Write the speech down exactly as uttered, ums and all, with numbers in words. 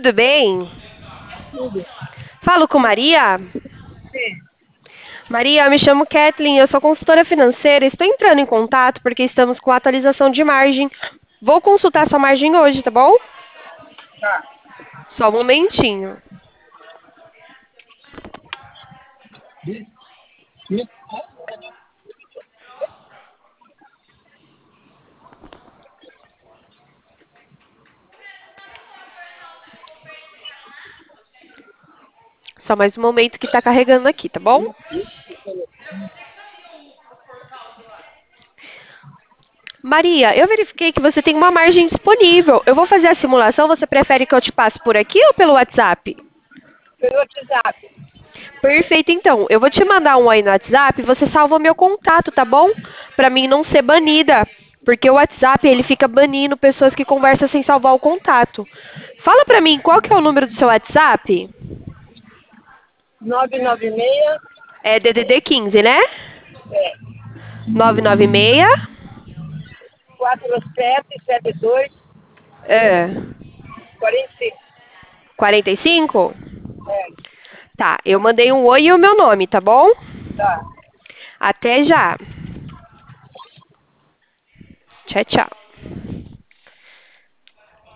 tudo bem? Tudo. Falo com Maria. Sim. Maria, eu me chamo Kathleen, eu sou consultora financeira. Estou entrando em contato porque estamos com atualização de margem. Vou consultar sua margem hoje, tá bom? Tá. Só um momentinho. Só mais um momento que está carregando aqui, tá bom? Maria, eu verifiquei que você tem uma margem disponível. Eu vou fazer a simulação. Você prefere que eu te passe por aqui ou pelo WhatsApp? Pelo WhatsApp. Perfeito, então. Eu vou te mandar um aí no WhatsApp, você salva o meu contato, tá bom? Pra mim não ser banida, porque o WhatsApp ele fica banindo pessoas que conversam sem salvar o contato. Fala pra mim, qual que é o número do seu WhatsApp? nove nove seis. É D D D quinze, né? É. nove nove seis. quatro sete sete dois É, quarenta e cinco. quarenta e cinco? É. Tá, eu mandei um oi e o meu nome, tá bom? Tá. Até já. Tchau, tchau.